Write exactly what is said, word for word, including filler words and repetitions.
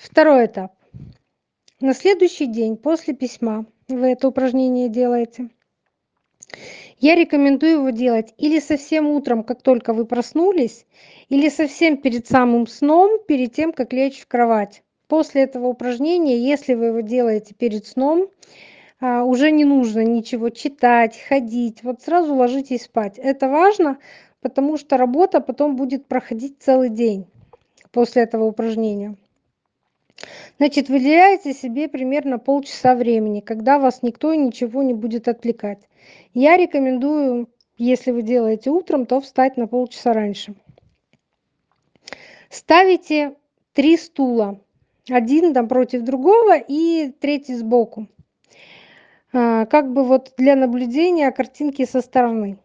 Второй этап. На следующий день после письма вы это упражнение делаете. Я рекомендую его делать или совсем утром, как только вы проснулись, или совсем перед самым сном, перед тем, как лечь в кровать. После этого упражнения, если вы его делаете перед сном, а, уже не нужно ничего читать, ходить. Вот сразу ложитесь спать. Это важно, потому что работа потом будет проходить целый день после этого упражнения. Значит, выделяете себе примерно полчаса времени, когда вас никто и ничего не будет отвлекать. Я рекомендую, если вы делаете утром, то встать на полчаса раньше. Ставите три стула, один напротив другого и третий сбоку. А, как бы вот для наблюдения картинки со стороны.